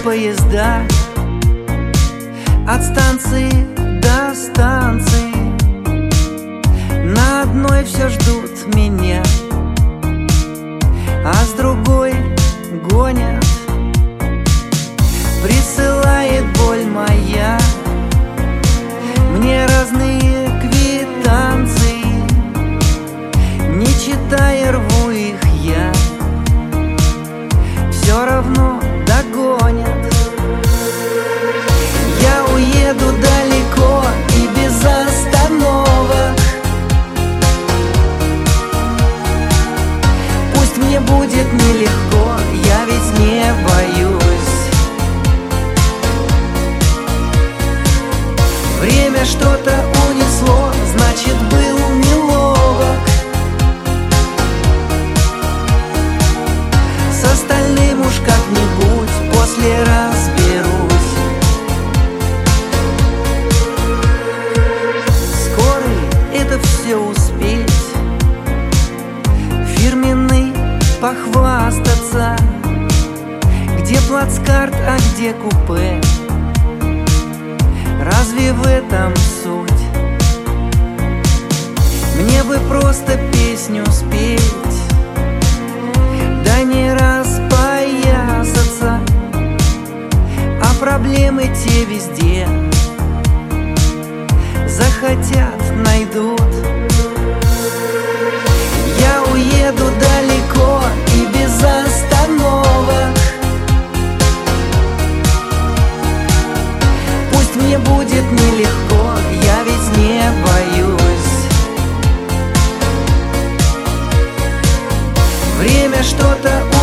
поезда от станции до станции. На одной все ждут меня, а с другой гонят. Присылает боль моя мне разные квитанции. Не читая, рву их я, все равно догонят. Я уеду далеко и без остановок. Пусть мне будет нелегко, я ведь не боюсь. Время что-то унесло, значит, был неловок. С остальным уж как-нибудь после разберусь. Скоро ли это все успеть? Фирменный похвастаться. Где плацкарт, а где купе? Разве в этом суть? Мне бы просто песню спеть, да не распоясаться. А проблемы те везде, захотят, найдут. Я уеду далеко и без остановок. Пусть мне будет нелегко, я ведь не боюсь. Время что-то